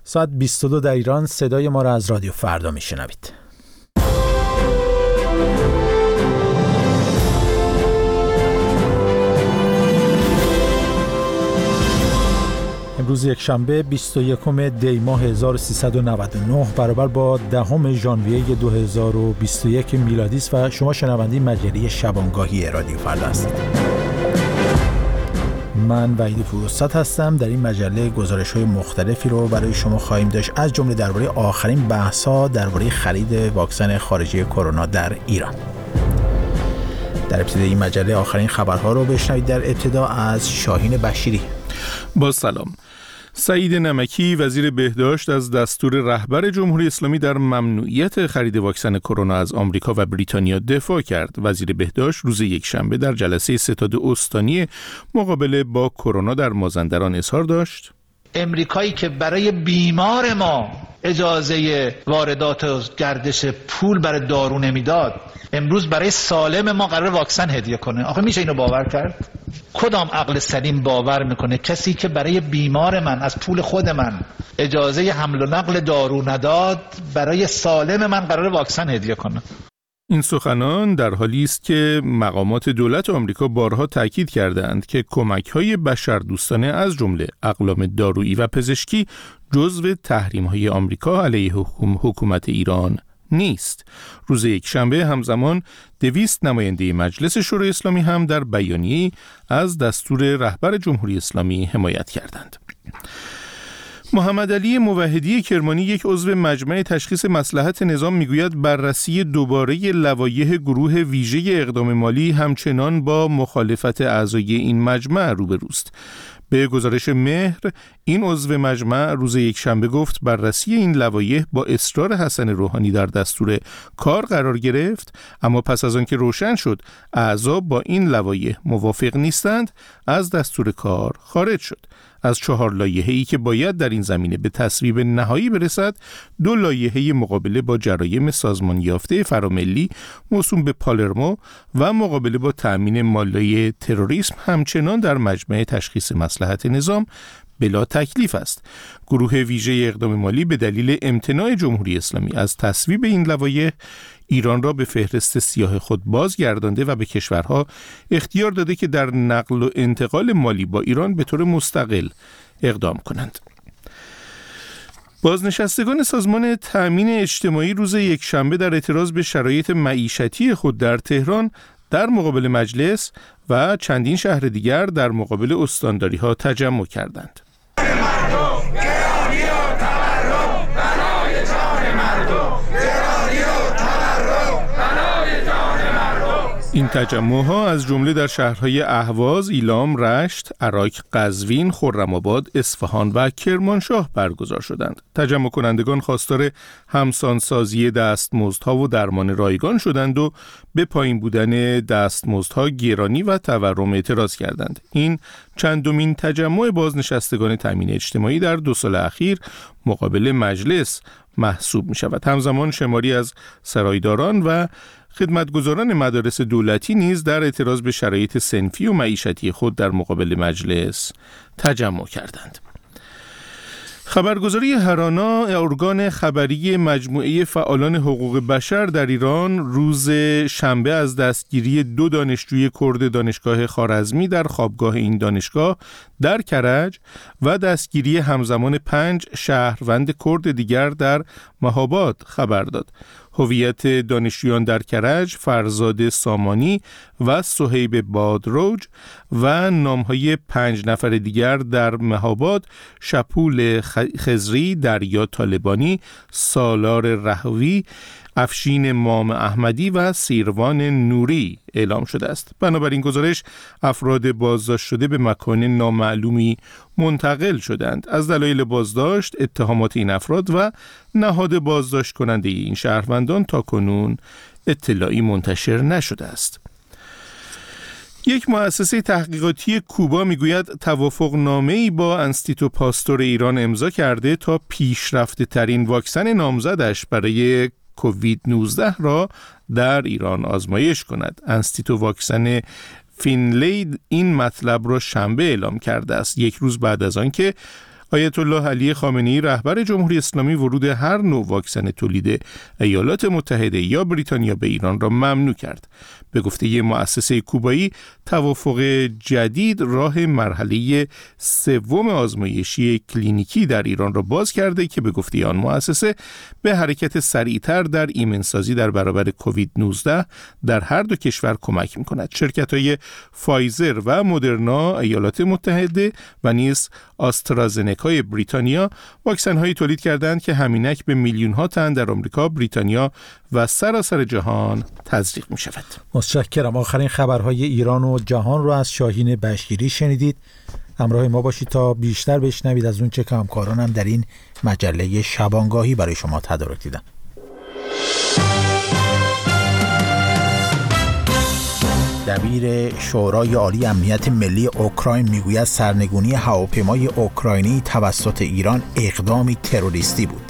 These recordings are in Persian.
ساعت 22 در ایران صدای ما را از رادیو فردا میشنوید. امروز یک شنبه 21 دی ماه 1399 برابر با 10 ژانویه 2021 میلادی است و شما شنونده مجله شبانگاهی رادیو فردا هستید. من وحید پوروستاد هستم. در این مجله گزارش‌های مختلفی رو برای شما خواهیم داشت، از جمله درباره آخرین بحث‌ها درباره خرید واکسن خارجی کرونا در ایران. در ابتدای این مجله آخرین خبرها رو بشنوید. در ابتدا از شاهین بشیری. با سلام. سعید نمکی وزیر بهداشت از دستور رهبر جمهوری اسلامی در ممنوعیت خرید واکسن کرونا از آمریکا و بریتانیا دفاع کرد. وزیر بهداشت روز یکشنبه در جلسه ستاد استانی مقابله با کرونا در مازندران اظهار داشت: امریکایی که برای بیمار ما اجازه واردات و گردش پول برای دارو نمیداد، امروز برای سالم ما قرار واکسن هدیه کنه. آخه میشه اینو باور کرد؟ کدام عقل سلیم باور میکنه کسی که برای بیمار من از پول خود من اجازه حمل و نقل دارو نداد، برای سالم من قرار واکسن هدیه کنه؟ این سخنان در حالی است که مقامات دولت آمریکا بارها تاکید کردند که کمک‌های بشردوستانه از جمله اقلام دارویی و پزشکی جزو تحریم‌های آمریکا علیه حکومت ایران نیست. روز یکشنبه همزمان 200 نماینده مجلس شورای اسلامی هم در بیانیه‌ای از دستور رهبر جمهوری اسلامی حمایت کردند. محمد علی موحدی کرمانی، یک عضو مجمع تشخیص مصلحت نظام، میگوید بررسی دوباره لوایح گروه ویژه اقدام مالی همچنان با مخالفت اعضای این مجمع روبروست. به گزارش مهر، این عضو مجمع روز یکشنبه گفت بررسی این لوایح با اصرار حسن روحانی در دستور کار قرار گرفت، اما پس از آن که روشن شد اعضا با این لوایح موافق نیستند، از دستور کار خارج شد. از 4 لایحه‌ای که باید در این زمینه به تصویب نهایی برسد، 2 لایحه مقابله با جرایم سازمان یافته فراملی موسوم به پالرمو و مقابله با تأمین مالی تروریسم همچنان در مجمع تشخیص مصلحت نظام بلا تکلیف است. گروه ویژه اقدام مالی به دلیل امتناع جمهوری اسلامی از تصویب این لوایح، ایران را به فهرست سیاه خود بازگردانده و به کشورها اختیار داده که در نقل و انتقال مالی با ایران به طور مستقل اقدام کنند. بازنشستگان سازمان تأمین اجتماعی روز یکشنبه در اعتراض به شرایط معیشتی خود در تهران در مقابل مجلس و چندین شهر دیگر در مقابل استانداری‌ها تجمع کردند. این تجمع‌ها از جمله در شهرهای اهواز، ایلام، رشت، عراق، قزوین، خرم‌آباد، اصفهان و کرمانشاه برگزار شدند. تجمع کنندگان خواستار همسانسازی دستمزدها و درمان رایگان شدند و به پایین بودن دستمزدها، گرانی و تورم اعتراض کردند. این چندمین تجمع بازنشستگان تامین اجتماعی در 2 سال اخیر مقابل مجلس محسوب می شود. همزمان شماری از سرایداران و خدمتگزاران مدارس دولتی نیز در اعتراض به شرایط صنفی و معیشتی خود در مقابل مجلس تجمع کردند. خبرگزاری هرانا، ارگان خبری مجموعه فعالان حقوق بشر در ایران، روز شنبه از دستگیری 2 دانشجوی کرد دانشگاه خوارزمی در خوابگاه این دانشگاه در کرج و دستگیری همزمان 5 شهروند کرد دیگر در مهاباد خبر داد. هویت دانشجویان در کرج، فرزاد سامانی و صهیب بادروج و نامهای 5 نفر دیگر در مهاباد، شپول خزری، دریا طالبانی، سالار رهوی، افشین مام احمدی و سیروان نوری اعلام شده است. بنابراین گزارش، افراد بازداشت شده به مکان نامعلومی منتقل شدند. از دلایل بازداشت، اتهامات این افراد و نهاد بازداشت کننده این شهروندان تاکنون اطلاعی منتشر نشده است. یک مؤسسه تحقیقاتی کوبا میگوید توافقنامه‌ای با انستیتو پاستور ایران امضا کرده تا پیشرفته ترین واکسن نامزدش برای کووید 19 را در ایران آزمایش کند. انستیتو واکسن فینلی این مطلب را شنبه اعلام کرده است، یک روز بعد از آن که آیت الله علی خامنه‌ای رهبر جمهوری اسلامی ورود هر نوع واکسن تولید ایالات متحده یا بریتانیا به ایران را ممنوع کرد. به گفته مؤسسه کوبایی، توافق جدید راه مرحله سوم آزمایشی کلینیکی در ایران را باز کرده که به گفته آن مؤسسه به حرکت سریعتر در ایمنسازی در برابر کووید 19 در هر دو کشور کمک می‌کند. شرکت‌های فایزر و مدرنا ایالات متحده و نیز آسترازنکای بریتانیا واکسن‌هایی تولید کردند که همینک به میلیون‌ها تن در آمریکا، بریتانیا و سراسر جهان تزریق می‌شود. متشکرم. آخرین خبرهای ایران و جهان رو از شاهین بشیری شنیدید. همراه ما باشید تا بیشتر بشنوید از اون چه که همکارانم در این مجله شبانگاهی برای شما تدارک دیدن. دبیر شورای عالی امنیت ملی اوکراین میگوید سرنگونی هواپیمای اوکراینی توسط ایران اقدامی تروریستی بود.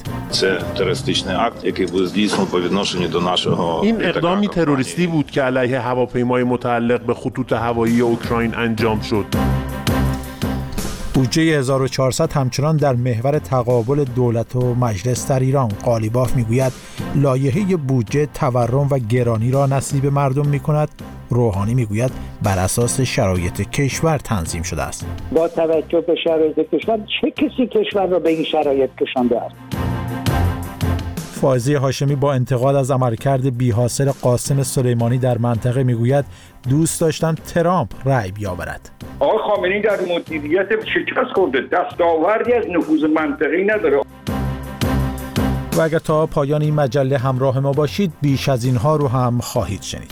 این اقدامی تروریستی بود که علیه هواپیمای متعلق به خطوط هوایی اوکراین انجام شد. بودجه 1400 همچنان در محور تقابل دولت و مجلس در ایران. قالیباف میگوید لایحه بودجه تورم و گرانی را نصیب مردم میکند. روحانی میگوید بر اساس شرایط کشور تنظیم شده است. با توجه به شرایط کشور چه کسی کشور را به این شرایط کشانده است؟ فائزه هاشمی با انتقاد از عملکرد بی‌حاصل قاسم سلیمانی در منطقه میگوید دوست داشتم ترامپ رأی بیاورد. آقای خامنه‌ای در مدیریت شکست خورده، دستاوردی از نفوذ منطقه‌ای نداره. و اگر تا پایان این مجله همراه ما باشید بیش از اینها رو هم خواهید شنید.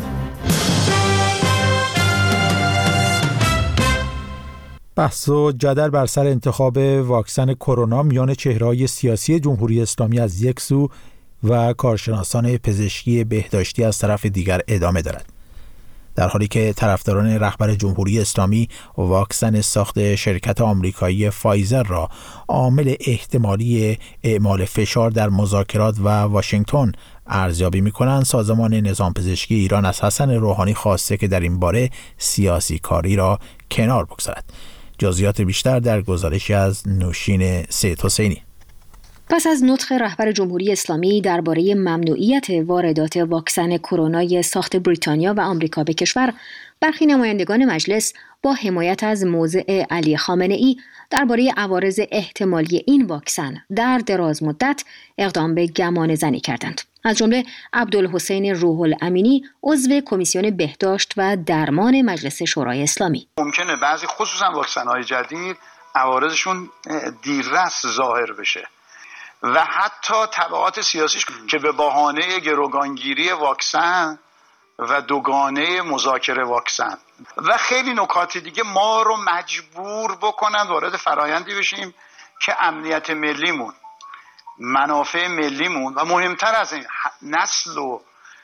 بحث و جدل بر سر انتخاب واکسن کرونا میان چهره‌های سیاسی جمهوری اسلامی از یک سو و کارشناسان پزشکی بهداشتی از طرف دیگر ادامه دارد. در حالی که طرفداران رهبر جمهوری اسلامی واکسن ساخت شرکت آمریکایی فایزر را عامل احتمالی اعمال فشار در مذاکرات و واشنگتن ارزیابی می‌کنند، سازمان نظام پزشکی ایران از حسن روحانی خواسته که در این باره سیاسی کاری را کنار بگذارد. جزئیات بیشتر در گزارشی از نوشین سید حسینی. پس از نطق رهبر جمهوری اسلامی درباره ممنوعیت واردات واکسن کرونا ساخت بریتانیا و آمریکا به کشور، برخی نمایندگان مجلس با حمایت از موضع علی خامنه‌ای درباره عوارض احتمالی این واکسن در دراز مدت اقدام به گمانه‌زنی کردند. از جمله عبدالحسین روح الامینی، عضو کمیسیون بهداشت و درمان مجلس شورای اسلامی. ممکنه بعضی خصوصا واکسن‌های جدید عوارضشون دیررس ظاهر بشه و حتی تبعات سیاسیش که به بهانه گروگانگیری واکسن و دوگانه مذاکره واکسن و خیلی نکات دیگه ما رو مجبور بکنن وارد فرایندی بشیم که امنیت ملیمون، منافع ملیمون و مهمتر از این نسل و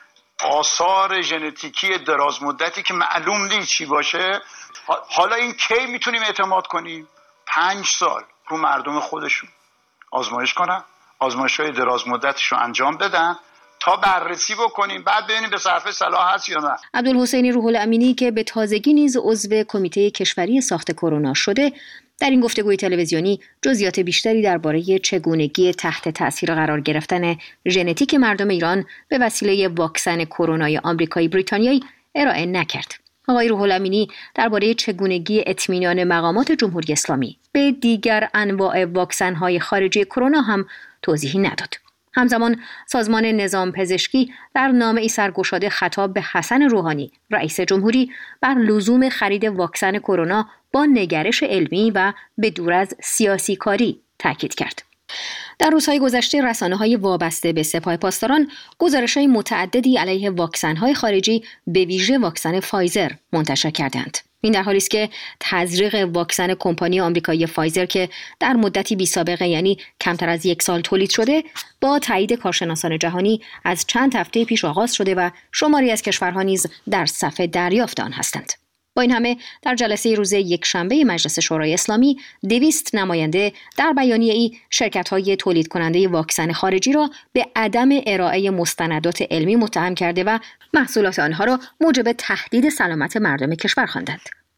آثار ژنتیکی دراز مدتی که معلوم نیست چی باشه. حالا این کی میتونیم اعتماد کنیم؟ 5 سال رو مردم خودشون آزمایش کنن، آزمایش‌های دراز مدتش رو انجام بدن تا بررسی بکنیم، بعد ببینیم به صرفه صلاح هست یا نه. عبدالحسین روح الامینی که به تازگی نیز عضو کمیته کشوری ساخت کرونا شده، در این گفتگوی تلویزیونی جزئیات بیشتری درباره چگونگی تحت تأثیر قرار گرفتن ژنتیک مردم ایران به وسیله واکسن کرونای آمریکایی بریتانیایی ارائه نکرد. آقای روح الامینی درباره چگونگی اطمینان مقامات جمهوری اسلامی به دیگر انواع واکسن‌های خارجی کرونا هم توضیحی نداد. همزمان سازمان نظام پزشکی در نامه‌ای سرگشاده خطاب به حسن روحانی رئیس جمهوری بر لزوم خرید واکسن کرونا با نگرش علمی و به دور از سیاسی کاری تاکید کرد. در روزهای گذشته رسانه‌های وابسته به سپاه پاسداران گزارش‌های متعددی علیه واکسن‌های خارجی به ویژه واکسن فایزر منتشر کردند. این در حالی است که تزریق واکسن کمپانی آمریکایی فایزر که در مدتی بی‌سابقه یعنی کمتر از 1 سال تولید شده با تایید کارشناسان جهانی از چند هفته پیش آغاز شده و شماری از کشورها نیز در صف دریافت آن هستند. با این همه در جلسه روز یکشنبه مجلس شورای اسلامی 200 نماینده در بیانیه‌ای شرکت‌های تولید کننده واکسن خارجی را به عدم ارائه مستندات علمی متهم کرده و محصولات آنها را موجب تهدید سلامت مردم کشور خواندند.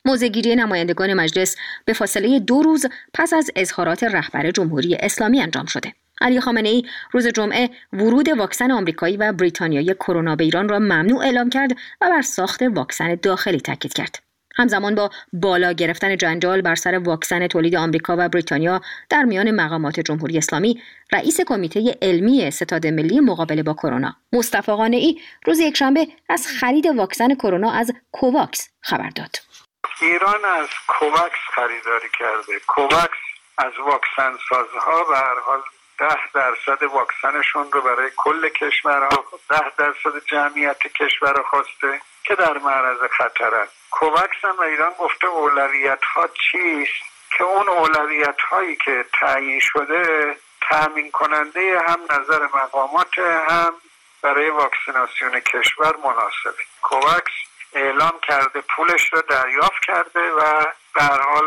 موضع‌گیری نمایندگان مجلس به فاصله 2 روز پس از اظهارات رهبر جمهوری اسلامی انجام شده. علی خامنه‌ای روز جمعه ورود واکسن آمریکایی و بریتانیایی کرونا به ایران را ممنوع اعلام کرد و بر ساخت واکسن داخلی تاکید کرد. همزمان با بالا گرفتن جنجال بر سر واکسن تولید آمریکا و بریتانیا در میان مقامات جمهوری اسلامی، رئیس کمیته علمی ستاد ملی مقابله با کرونا مصطفی قانعی روز یکشنبه از خرید واکسن کرونا از کوواکس خبر داد. ایران از کوواکس خریداری کرده. کوواکس از واکسن سازها به هر حال 10% واکسنشون رو برای کل کشورها، 10% جمعیت کشورها خواسته که در معرض خطرن. کوواکس هم ایران گفته اولویت‌ها چیست که اون اولویت‌هایی که تعیین شده تامین کننده هم نظر مقامات هم برای واکسیناسیون کشور مناسبه. کوواکس اعلام کرده پولش رو دریافت کرده و به هر حال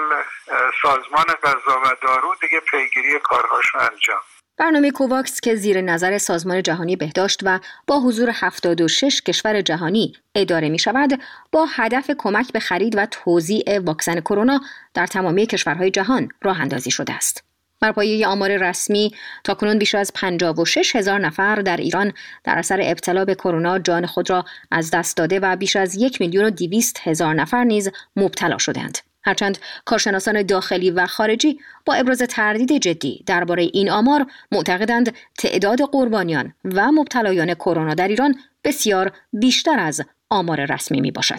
سازمان غذا و دارو دیگه پیگیری کارهاشو انجام. برنامه کوواکس که زیر نظر سازمان جهانی بهداشت و با حضور 76 کشور جهانی اداره می شود، با هدف کمک به خرید و توزیع واکسن کرونا در تمامی کشورهای جهان راه اندازی شده است. بر پایه آمار رسمی تاکنون بیش از 56,000 نفر در ایران در اثر ابتلا به کرونا جان خود را از دست داده و بیش از 1,200,000 نفر نیز مبتلا شدند. هرچند کارشناسان داخلی و خارجی با ابراز تردید جدی درباره این آمار معتقدند تعداد قربانیان و مبتلایان کرونا در ایران بسیار بیشتر از آمار رسمی می باشد.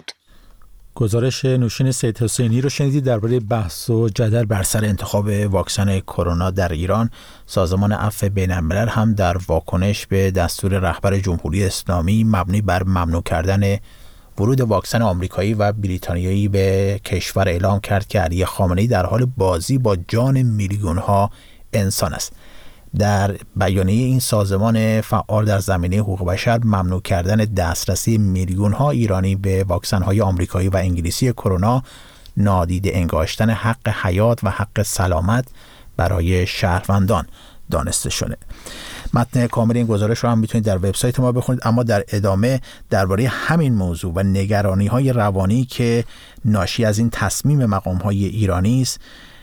گزارش نوشین سید حسینی رو شنیدید درباره بحث و جدل بر سر انتخاب واکسن کرونا در ایران. سازمان عفو بین‌الملل هم در واکنش به دستور رهبر جمهوری اسلامی مبنی بر ممنوع کردن ورود واکسن آمریکایی و بریتانیایی به کشور اعلام کرد که علی خامنه‌ای در حال بازی با جان میلیون‌ها انسان است. در بیانیه این سازمان فعال در زمینه حقوق بشر ممنوع کردن دسترسی میلیون‌ها ایرانی به واکسن‌های آمریکایی و انگلیسی کرونا نادیده انگاشتن حق حیات و حق سلامت برای شهروندان دانسته شده. متن کامل این گزارش رو هم میتونید در وبسایت ما بخونید، اما در ادامه درباره همین موضوع و نگرانی‌های روانی که ناشی از این تصمیم مقام‌های ایرانی است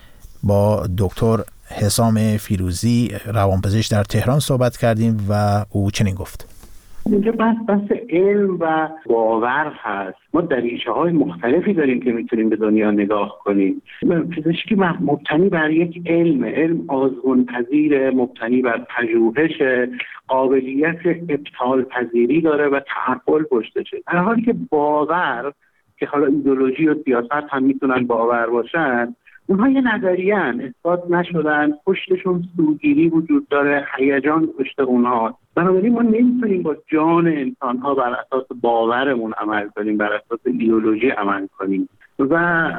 با دکتر حسام فیروزی روانپزشک در تهران صحبت کردیم و او چنین گفت: اینجا بحث علم و باور هست. ما دریچه‌های مختلفی داریم که میتونیم به دنیا نگاه کنیم. پزشکی مبتنی بر یک علم آزمون‌پذیر، مبتنی بر پژوهش، قابلیت ابطال پذیری داره و تعقل پشتشه. در حالی که باور که حالا ایدئولوژی و سیاست هم میتونن باور باشن، اونها یه نظریه‌ان، اثبات نشدن، پشتشون سوگیری وجود داره، هیجان پشت اونها. بنابراین ما نمیتونیم با جان انسان‌ها بر اساس باورمون عمل کنیم، بر اساس ایدئولوژی عمل کنیم و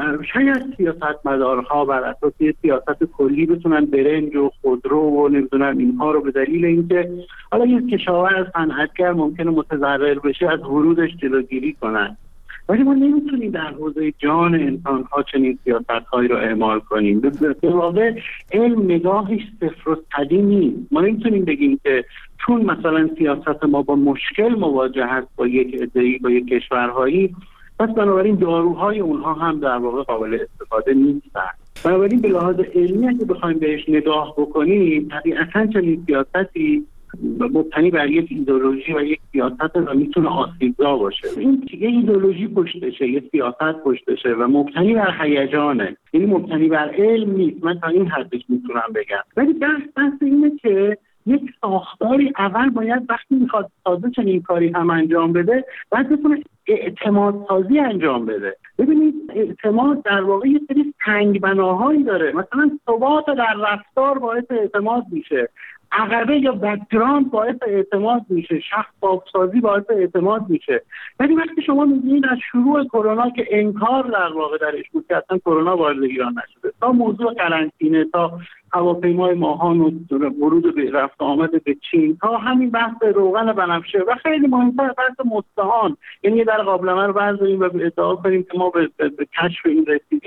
شاید سیاستمدارها بر اساس سیاست کلی بتونن برنج و خودرو و نمیدونم اینها رو به دلیل اینکه حالا یک کشاورز صنعتگر ممکنه متضرر بشه از ورودش جلوگیری کنن. ولی ما نمیتونیم در حوزه جان انسان‌ها چنین سیاست‌هایی رو اعمال کنیم. به واقع علم نگاهش صفر و صدی نیست. ما نمیتونیم بگیم که چون مثلا سیاست ما با مشکل مواجه هست با یک عده‌ای، با یک کشورهایی، پس بنابراین داروهای اونها هم در واقع قابل استفاده نیستن. بنابراین به لحاظ علمی اگه بخوایم بهش نگاه بکنیم، طبیعتاً چنین سیاستی مبتنی بر یک ایدئولوژی و یک سیاست و میتونه آسیبزا باشه. این یه ایدئولوژی پشتشه، یه سیاست پشتشه و مبتنی بر هیجانه، یعنی مبتنی بر علم نیست. من تا این حدش میتونم بگم. ولی بحث اینه که یک ساختاری اول باید وقتی میخواد تازه چنین کاری هم انجام بده، باید بتونه اعتماد سازی انجام بده. ببینید اعتماد در واقع یه سری تنگ بناهایی داره. مثلا ثبات در رفتار باعث اعتماد میشه، عقبه یا بک‌گراند باعث اعتماد میشه، شفاف‌سازی باعث اعتماد میشه. ولی وقتی شما می‌بینید از شروع کرونا که انکار در واقع درش بود که اصلا کرونا وارد ایران نشده، تا موضوع قرنطینه، تا هواپیمای ماهان و ورود به رفت آمد به چین، تا همین بحث روغن بنفشه و خیلی مهمتر بحث مستهان، یعنی در قابلمه رو برداریم و ادعا کنیم که ما به کشف این رسیدیم.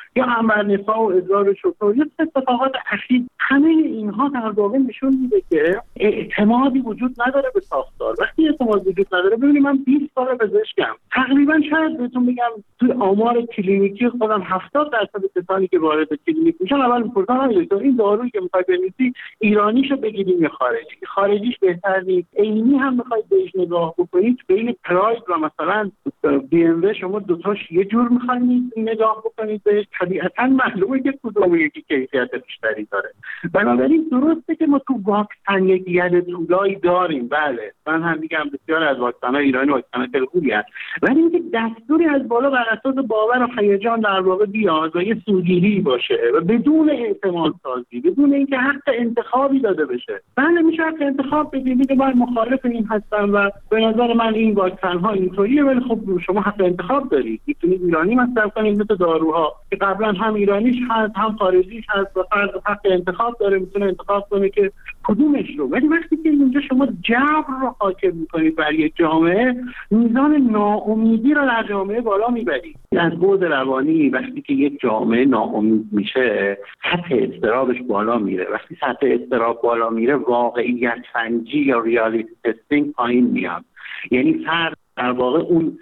یا انبرنسا و ادرار شکر یا اتفاقات اخیر، همه اینها در واقع نشون میده که اعتمادی وجود نداره به ساختار. وقتی اعتماد وجود نداره، ببینید من 20 سال پزشکم، تقریبا شاید بهتون بگم توی آمار کلینیکی خودم 70% کسانی که وارد کلینیک میشن اول میپرسن این دارویی که میخوای بنویسی ایرانیشو بگیریم یا خارجیش بهتر نیست؟ عینی هم میخواید بهش نگاه بکنید، بین پراید و مثلا بی ام و شما دوتاش یه جور میخواید نگاه بکنید بهش، طبیعتا معلومه که کدوم یکی کیفیت بیشتری داره. بنابراین درسته که ما تو واکسن یک ید طولایی داریم، بله من هم میگم بسیار از واکسن‌های ایرانی واکسن خیلی خوبی هست، ولی اینکه دستوری از بالا بر اساس باور و هیجان در واقع بیاد و یه سوگیری باشه و بدون اعتماد سازی، بدون اینکه حق انتخابی داده بشه. بله میشه حق انتخاب بدید، من مخالف این هستم و به نظر من این واکسن‌ها اینطوریه، ولی خب شما حق انتخاب دارید، میتونید ایرانی مصرف کنید مثل داروها که قبلا هم ایرانیش هست هم خارجیش هست و فرد حق انتخاب داره، میتونه انتخاب کنه که کدومش رو. ولی وقتی که اینجا شما جبر رو حاکم میکنید بر یک جامعه، میزان ناامیدی رو در جامعه بالا میبرید. از بعد روانی وقتی که یک جامعه ناامید میشه، سطح اضطرابش بالا میره. وقتی سطح اضطراب بالا میره، واقعیت سنجی یا ریالیتی تستینگ پایین میاد. یعنی فرد در واقع اون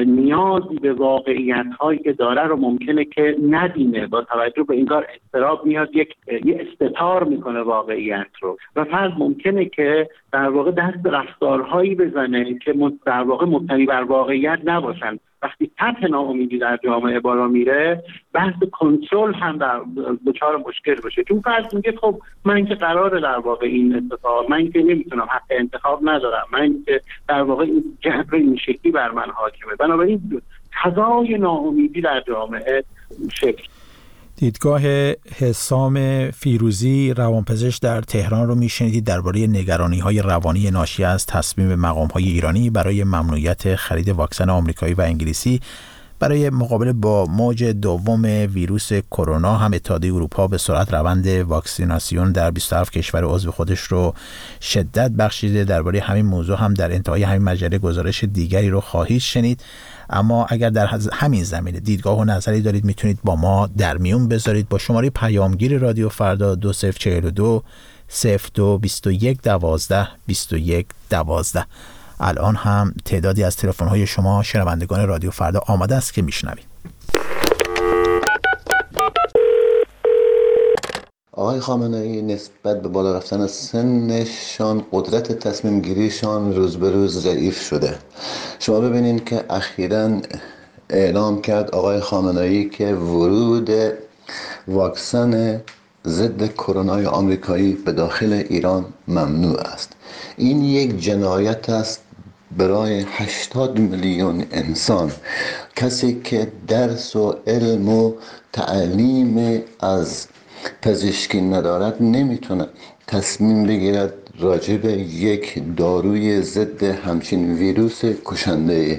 نیازی به واقعیت هایی که داره رو ممکنه که ندینه، با توجه به این کار اضطراب میاد یه استتار میکنه واقعیت رو و فرد ممکنه که در واقع دست به رفتارهایی بزنه که در واقع مبتنی بر واقعیت نباشن. وقتی سطح ناامیدی در جامعه بالا میره، بحث کنترل هم دچار مشکل بشه، چون فرد میگه خب من که قراره در واقع این اتفاق، من که نمیتونم حق انتخاب ندارم، من که در واقع این جبر این شکلی بر من حاکمه. بنابراین فضای ناامیدی در جامعه شکل. دیدگاه حسام فیروزی روانپزشک در تهران رو میشنیدید درباره نگرانی‌های روانی ناشی از تصمیم مقام‌های ایرانی برای ممنوعیت خرید واکسن آمریکایی و انگلیسی برای مقابله با موج دوم ویروس کرونا. هم اتحادیه اروپا به سرعت روند واکسیناسیون در 27 کشور عضو خودش رو شدت بخشیده. درباره همین موضوع هم در انتهای همین مجله گزارش دیگری رو خواهید شنید. اما اگر در همین زمینه دیدگاه و نظری دارید، میتونید با ما در میون بذارید با شماره پیامگیر رادیو فردا 2042 02 21 12 21 12. الان هم تعدادی از تلفن‌های شما شنوندگان رادیو فردا آماده است که میشنوید. آقای خامنه‌ای نسبت به بالا رفتن سنشان قدرت تصمیم گیریشان روز به روز ضعیف شده. شما ببینین که اخیراً اعلام کرد آقای خامنه‌ای که ورود واکسن ضد کرونا آمریکایی به داخل ایران ممنوع است. این یک جنایت است برای 80 میلیون انسان. کسی که درس و علم و تعلیم از پزشکی ندارد نمیتونه تصمیم بگیرد راجع به یک داروی ضد همچین ویروس کشنده.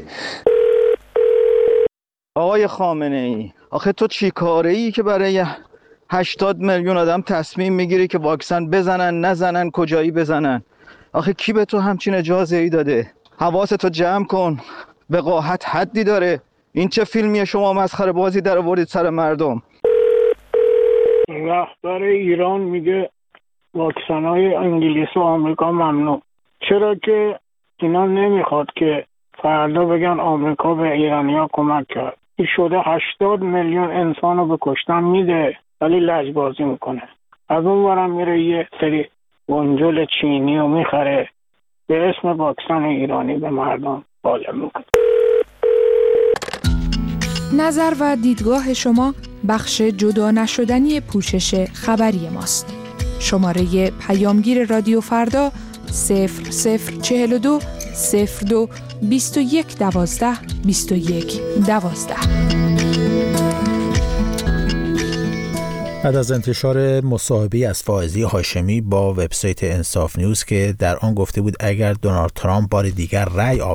آقای خامنه‌ای، آخه تو چی کاره ای که برای 80 میلیون آدم تصمیم میگیری که واکسن بزنن نزنن، کجایی بزنن؟ آخه کی به تو همچین اجازه ای داده؟ حواستو جمع کن، وقاحت حدی داره. این چه فیلمیه شما مسخره بازی در آوردید سر مردم؟ رهبر ایران میگه واکسن‌های انگلیس و آمریکا ممنوع. چرا که اینا نمیخواد که فردا بگن آمریکا به ایرانیا کمک کرد. این شده 80 میلیون انسان رو به کشتن میده ولی لجبازی میکنه. از اون ورم میره یه سری گنجل چینی رو میخره به اسم واکسن ایرانی به مردم بالا میکنه. نظر و دیدگاه شما بخش جدا نشدنی پوشش خبری ماست. شماره پیامگیر رادیو فردا 0042 02 21 12 21 12. بعد از انتشار مصاحبه‌ای از فائزی هاشمی با وبسایت انصاف نیوز که در آن گفته بود اگر دونالد ترامپ بار دیگر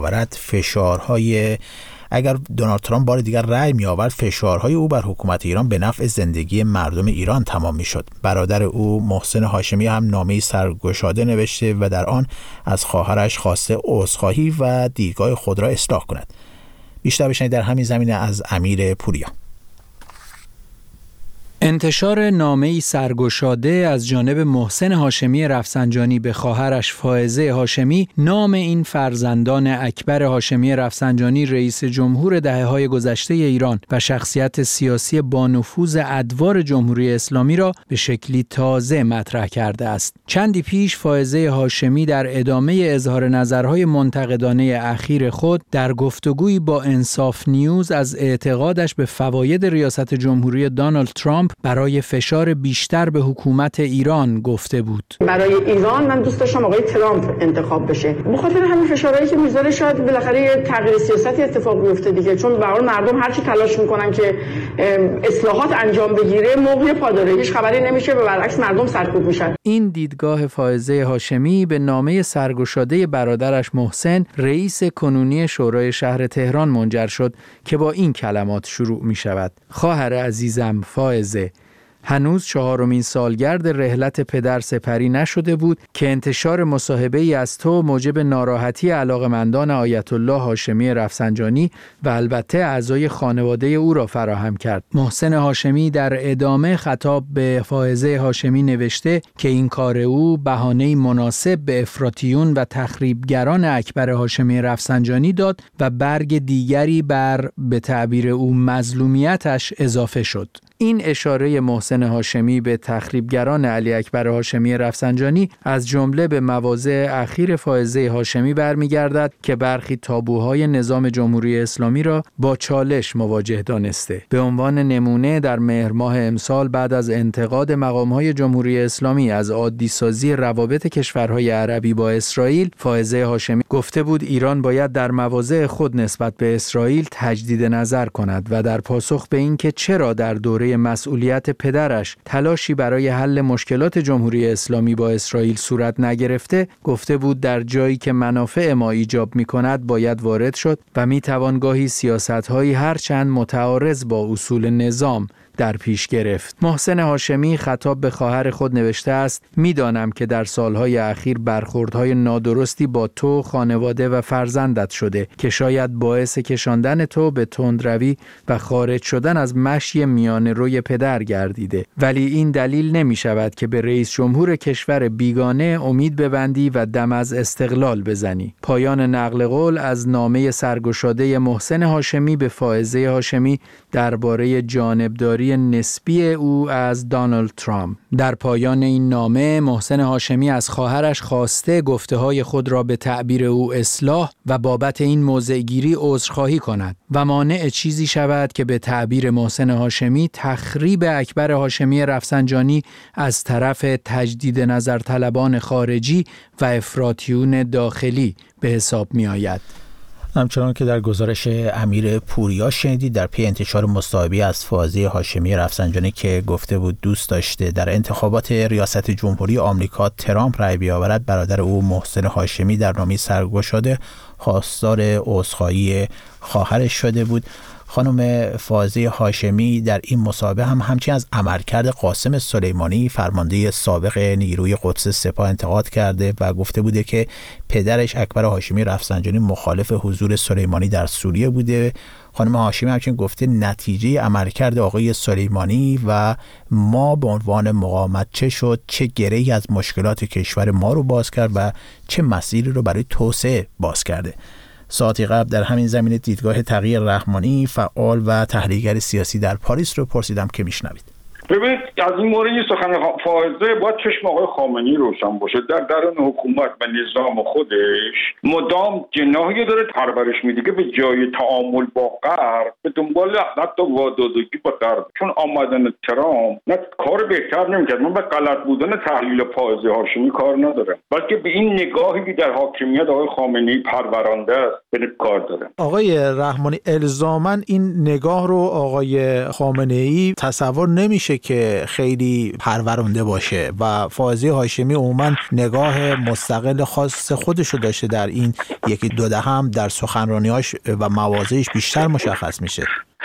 رأی می آورد فشارهای او بر حکومت ایران به نفع زندگی مردم ایران تمام می شد. برادر او محسن هاشمی هم نامه‌ای سرگشاده نوشته و در آن از خواهرش خواسته عذرخواهی و دیدگاه خود را اصلاح کند. بیشتر بشنید در همین زمینه از امیر پوریا. انتشار نامه‌ای سرگشاده از جانب محسن هاشمی رفسنجانی به خواهرش فائزه هاشمی، نام این فرزندان اکبر هاشمی رفسنجانی رئیس جمهور دهه‌های گذشته ایران و شخصیت سیاسی با نفوذ ادوار جمهوری اسلامی را به شکلی تازه مطرح کرده است. چندی پیش فائزه هاشمی در ادامه اظهار نظرهای منتقدانه اخیر خود در گفتگویی با انصاف نیوز از اعتقادش به فواید ریاست جمهوری دونالد ترامپ برای فشار بیشتر به حکومت ایران گفته بود. برای ایران من دوست داشتم آقای ترامپ انتخاب بشه. بخاطر همین فشارهایی که میذاره شاید بالاخره یه تغییر سیاستی اتفاق بیفته دیگه، چون به هر حال مردم هر چی تلاش میکنن که اصلاحات انجام بگیره موقع پا داره، هیچ خبری نمیشه و برعکس مردم سرکوب میشن. این دیدگاه فائزه هاشمی به نامه سرگشاده برادرش محسن رئیس کنونی شورای شهر تهران منجر شد که با این کلمات شروع می شود: خواهر عزیزم فائزه، هنوز 4مین سالگرد رحلت پدر سپری نشده بود که انتشار مصاحبه‌ای از تو موجب ناراحتی علاقمندان آیت الله هاشمی رفسنجانی و البته اعضای خانواده او را فراهم کرد. محسن هاشمی در ادامه خطاب به فائزه هاشمی نوشته که این کار او بهانه‌ای مناسب به افراطیون و تخریبگران اکبر هاشمی رفسنجانی داد و برگ دیگری بر به تعبیر او مظلومیتش اضافه شد. این اشاره محسن هاشمی به تخریبگران علی اکبر هاشمی رفسنجانی از جمله به مواضع اخیر فائزه هاشمی برمیگردد که برخی تابوهای نظام جمهوری اسلامی را با چالش مواجه دانسته. به عنوان نمونه در مهر ماه امسال بعد از انتقاد مقام‌های جمهوری اسلامی از عادی سازی روابط کشورهای عربی با اسرائیل، فائزه هاشمی گفته بود ایران باید در مواضع خود نسبت به اسرائیل تجدید نظر کند و در پاسخ به اینکه چرا در دوره مسئولیت پدرش تلاشی برای حل مشکلات جمهوری اسلامی با اسرائیل صورت نگرفته، گفته بود در جایی که منافع ما ایجاب می‌کند باید وارد شد و می‌توان گاهی سیاست‌هایی هرچند متعارض با اصول نظام در پیش گرفت. محسن هاشمی خطاب به خواهر خود نوشته است: میدانم که در سالهای اخیر برخوردهای نادرستی با تو، خانواده و فرزندت شده که شاید باعث کشاندن تو به تندروی و خارج شدن از مشی میانه روی پدر گردیده، ولی این دلیل نمی شود که به رئیس جمهور کشور بیگانه امید ببندی و دم از استقلال بزنی. پایان نقل قول از نامه سرگشاده محسن هاشمی به فائزه هاشمی درباره جانبداری نسبی او از دونالد ترامپ. در پایان این نامه محسن هاشمی از خواهرش خواسته گفته‌های خود را به تعبیر او اصلاح و بابت این موضع‌گیری عذرخواهی کند و مانع چیزی شود که به تعبیر محسن هاشمی تخریب اکبر هاشمی رفسنجانی از طرف تجدید نظر طلبان خارجی و افراطیون داخلی به حساب می آید. همچنان که در گزارش امیر پوریا شنیدید، در پی انتشار مصاحبه‌ای از فائزه هاشمی رفسنجانی که گفته بود دوست داشته در انتخابات ریاست جمهوری آمریکا ترامپ رأی بیاورد، برادر او محسن هاشمی در نامه سرگشاده خواستار عذرخواهی خواهرش شده بود. خانم فائزه هاشمی در این مصاحبه هم همچنین از عملکرد قاسم سلیمانی فرمانده سابق نیروی قدس سپاه انتقاد کرده و گفته بوده که پدرش اکبر هاشمی رفسنجانی مخالف حضور سلیمانی در سوریه بوده. خانم هاشمی همچنین گفته نتیجه عملکرد آقای سلیمانی و ما به عنوان مقاومت چه شد، چه گره‌ای از مشکلات کشور ما رو باز کرد و چه مسیری رو برای توسعه باز کرده. ساعتی قبل در همین زمینه دیدگاه تقی رحمانی، فعال و تحلیلگر سیاسی در پاریس رو پرسیدم که میشنوید. ببینید از این مورد سخن فائزه باید چشم آقای خامنه‌ای روشن باشه. در درون حکومت و نظام خودش مدام جناحی داره پرورش میده که به جای تعامل با غرب به دنبال حتی وادادگی با غرب، چون آمدن ترامپ نه کار بهتر نمیکرد. من به غلط بودن تحلیل فائزه هاشمی کار ندارم، بلکه به این نگاهی که در حاکمیت آقای خامنه‌ای پرورانده است به کار دارم. آقای رحمانی، الزاماً این نگاه رو آقای خامنه‌ای تصور نمیشه که خیلی پرورنده باشه و فائزه هاشمی عموما نگاه مستقل خاص خودشو داشته. در این یکی دو دهه هم در سخنرانی‌هاش و مواضعش بیشتر مشخص میشه.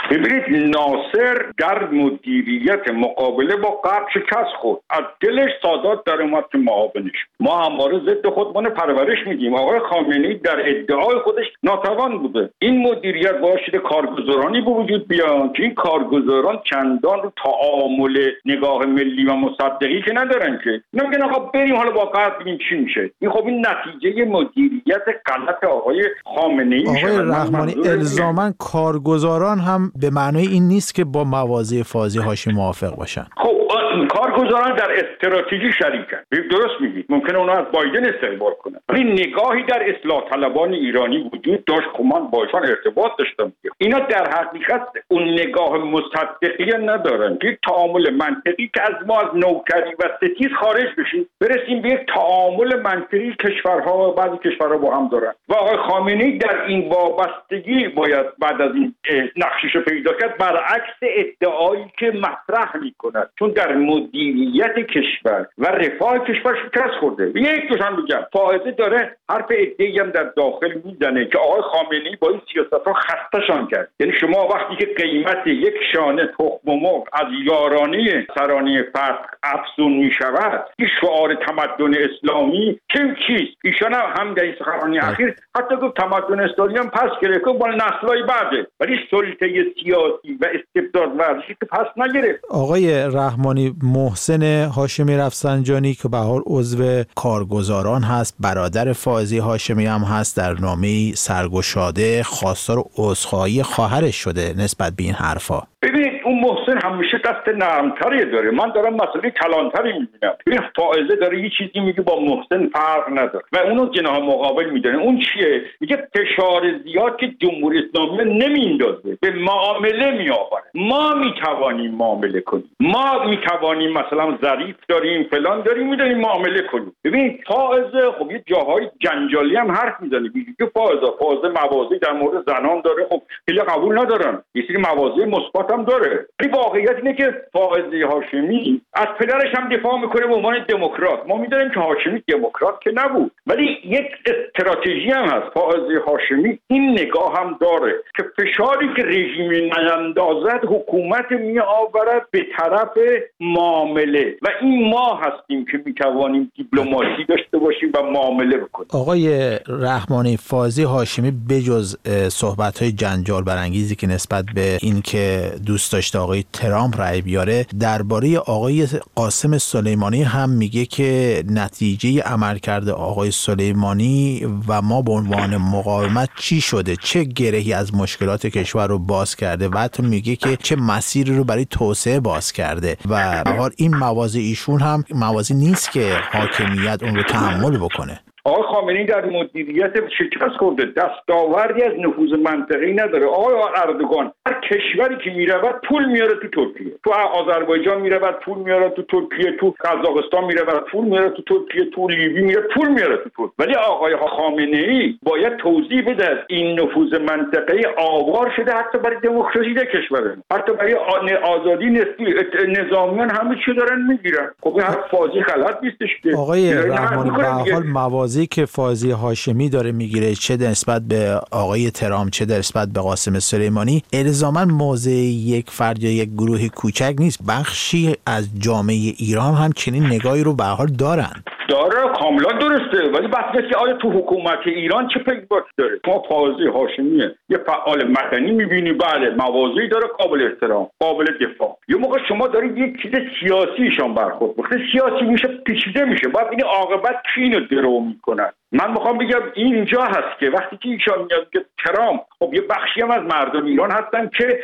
ببینید ناصر در مدیریت مقابله با غرب شکست خورد، از دلش سادات در اومد که معاونش. ما همواره ضد خودمان پرورش میدیم. آقای خامنه‌ای در ادعای خودش ناتوان بوده. این مدیریت باعث شده کارگزارانی به وجود بیان که این کارگزاران چندان رو تعامل نگاه ملی و مصدقی که ندارن، که اینا میگن آقا بریم حالا با غرب ببینیم چی میشه. این خب این نتیجه مدیریت غلط آقای خامنه‌ای میشه. آقای رحمانی، الزاما کارگزاران هم به معنای این نیست که با مواضع فاضی هاشمی موافق باشن. خب کارگزاران در استراتژی شریکن، درست میگید، ممکنه اونا از بایدن استقبال کنن، ولی نگاهی در اصلاح طلبان ایرانی وجود داشت که من باشون ارتباط داشتم. اینا در حقیقت اون نگاه مصدقی ندارن که تعامل منطقی که از ما از نوکری و ستیز خارج بشیم، برسیم به یک تعامل منطقی کشورها و بعضی کشورها با هم دارن. و آقای خامنه‌ای در این وابستگی باید بعد از این نقشش پیدا کرد، برعکس ادعایی که مطرح می‌کند، چون در مدیریت کشور و رفاه کشور شکست خورده. یک دوشان بگم فائزه داره حرف ادعایی هم در داخل میزنه که آقای خامنه‌ای با این سیاست‌ها خسته‌شان کرد. یعنی شما وقتی که قیمت یک شانه تخم مرغ از یارانه سرانه فتح افزون می‌شود، این شعار تمدن اسلامی چیست؟ ایشان هم در این سخنرانی اخیر حتی گفت تمدن اسلامی هم پس گرفت با نسل‌های بعده، ولی سلطه سیاسی و استبداد ورزشی که پس نگرفت. آقای رحمانی، محسن هاشمی رفسنجانی که به هر حال عضو کارگزاران هست، برادر فائزه هاشمی هم هست، در نامه‌ای سرگشاده خواستار عذرخواهی خواهرش شده نسبت به این حرفا. ببینید اون محسن همیشه دست نرمتری داره، من دارم مسئله کلانتری میبینم. ببین فائزه داره یه چیزی میگه با محسن فرق نداره و اونو جناح مقابل میدونه. اون چیه؟ میگه فشار زیاد که جمهوری اسلامی نمیندازه، به معامله میآوره. ما میتوانیم معامله کنیم، ما میتوانیم مثلا ظریف داریم فلان داریم میدونیم معامله کنیم. ببین فائزه خب یه جاهای جنجالی هم حرف میزنه، میگه که فائزه مواضعی در مورد زنان داره، خب خیلی قبول ندارن، یه سری مواضع مثبت هم داره. ولی واقعیت اینه که فائزه هاشمی از پدرش هم دفاع میکنه به عنوان دموکرات. ما میدونیم که هاشمی دموکرات که نبود، ولی یک استراتژی هم هست. فائزه هاشمی این نگاه هم داره که فشاری که رژیم نیندازد حکومت میآورد به طرف معامله و این ما هستیم که میتوانیم دیپلماسی داشته باشیم و معامله بکنیم. آقای رحمانی، فائزه هاشمی بجز صحبت‌های جنجال برانگیزی که نسبت به این که دوست داشته آقای ترامپ رأی بیاره، درباره آقای قاسم سلیمانی هم میگه که نتیجه عملکرد آقای سلیمانی و ما به عنوان مقاومت چی شده، چه گرهی از مشکلات کشور رو باز کرده و حتی میگه که چه مسیری رو برای توسعه باز کرده و به هر حال این مواضع ایشون هم مواضعی نیست که حاکمیت اون رو تحمل بکنه. آقای خامنه‌ای در مدیریت شکست خورده، دستاوردی از نفوذ منطقه‌ای نداره. آقای اردوغان هر کشوری که میرود پول میاره تو ترکیه، تو آذربایجان میرود پول میاره تو ترکیه، تو قزاقستان میرود پول میاره تو ترکیه، تو لیبی میره پول میاره تو ترکیه. ولی آقای خامنه‌ای باید توضیح بده این نفوذ منطقه‌ای آوار شده حتی برای دموکراسی در کشور، حتی برای آزادی نسبی نظامیان همه چی دارن میگیرن. خب هر فازی غلط نیستش که آقای رحمانی به هر حال موازی که فائزه هاشمی داره میگیره، چه نسبت به آقای ترامپ چه نسبت به قاسم سلیمانی، الزاما موضع یک فرد یا یک گروه کوچک نیست. بخشی از جامعه ایران هم چنین نگاهی رو به هر حال داره کاملا درسته، ولی بحثی که آیا تو حکومت ایران چه پیگبرتی داره؟ ما فائزه هاشمیه یه فعال مدنی میبینی، بله مواضعی داره قابل احترام قابل دفاع، یه موقع شما دارید یک چیز سیاسیشان برخورد، وقتی سیاسی میشه پیچیده میشه، باید این عاقبت کی اینو درو میکنن. من میخوام بگم اینجا هست که وقتی که ایشان میاد که ترامپ، خب یه بخشی هم از مردم ایران هستن که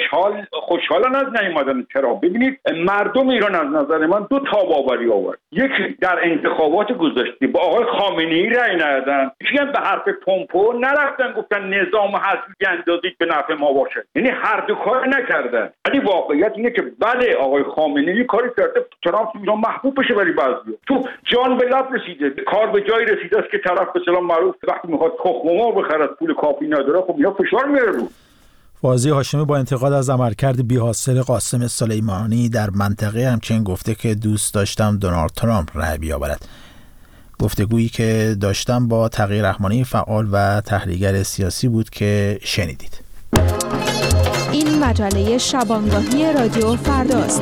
خوشحالن از نیومدن ترامپ. ببینید مردم ایران از نظر من دو تاباوری آورد، یکی در انتخابات گذشته با آقای خامنه‌ای رأی ندادن، یکی به حرف پومپو نرفتن گفتن نظام حزبی اندازید به نفع ما باشه، یعنی هر دو کار نکردن. ولی واقعیت اینه که بله آقای خامنه‌ای کاری کرده ترامپ ایران محبوب بشه، ولی بعضی تو جان به لب رسیده، کار به جای رسیده است که طرف به سلام معروف وقتی میخواد تخم مرغ بخره پول کافی نداره، خب اینا فشار میاره رو. فائزه هاشمی با انتقاد از عملکرد بی‌حاصل قاسم سلیمانی در منطقه همچنین گفته که دوست داشتم دونالد ترامپ رأی بیاورد. گفتگویی که داشتم با تغییر رحمانی فعال و تحلیلگر سیاسی بود که شنیدید. این این مجله شبانگاهی رادیو فرداست.